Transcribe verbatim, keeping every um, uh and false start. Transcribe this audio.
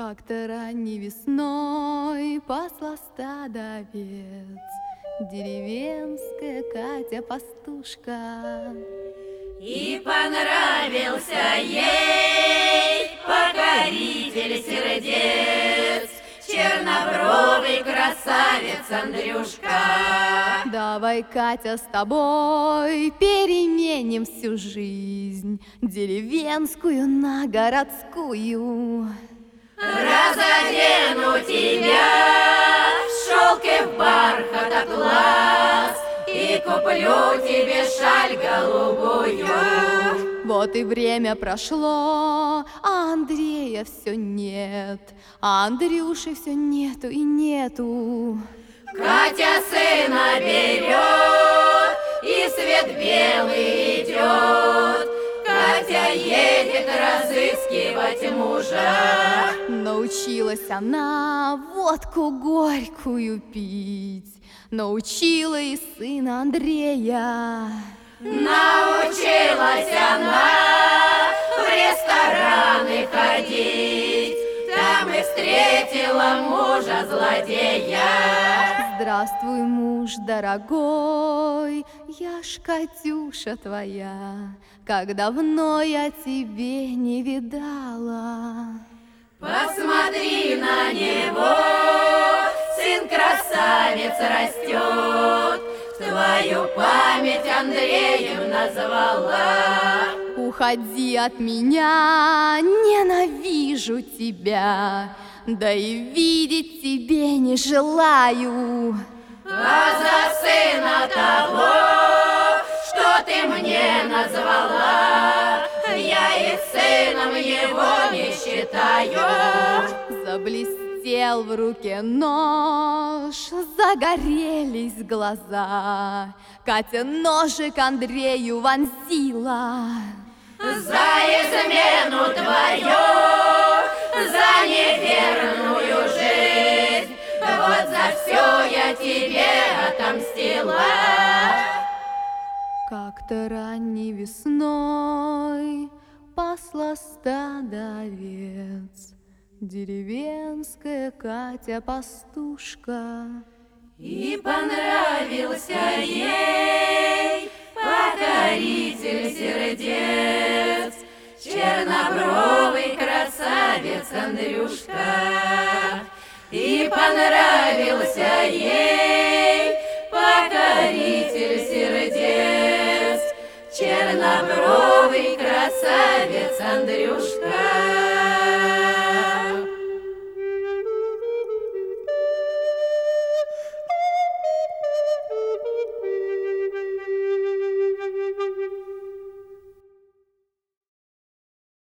Как-то ранней весной пасла стадо овец деревенская Катя-пастушка. И понравился ей покоритель сердец, чернобровый красавец Андрюшка. Давай, Катя, с тобой переменим всю жизнь, деревенскую на городскую. Разодену тебя в шелк и в бархат атлас, и куплю тебе шаль голубую. Вот и время прошло, а Андрея все нет, а Андрюши все нету и нету. Катя сына берет, и свет белый идет. Катя едет разыскивать мужа. Научилась она водку горькую пить, научила и сына Андрея. Научилась она в рестораны ходить, там и встретила мужа злодея. Здравствуй, муж дорогой, я ж Катюша твоя, как давно я тебе не видала. Посмотри на него, сын красавец растет, твою память Андреем назвала. Уходи от меня, ненавижу тебя, да и видеть тебе не желаю. А за сына того, что ты мне назвала, я и сыном его не считаю. Заблестел в руке нож, загорелись глаза. Катя ножик Андрею вонзила. За измену твою, за неверную жизнь, вот за все я тебе отомстила. Как-то ранней весной пасла стадо овец деревенская Катя-пастушка. И понравился ей покоритель сердец, чернобровый красавец Андрюшка. И понравился ей покоритель сердец, чернобровый красавец Андрюшка.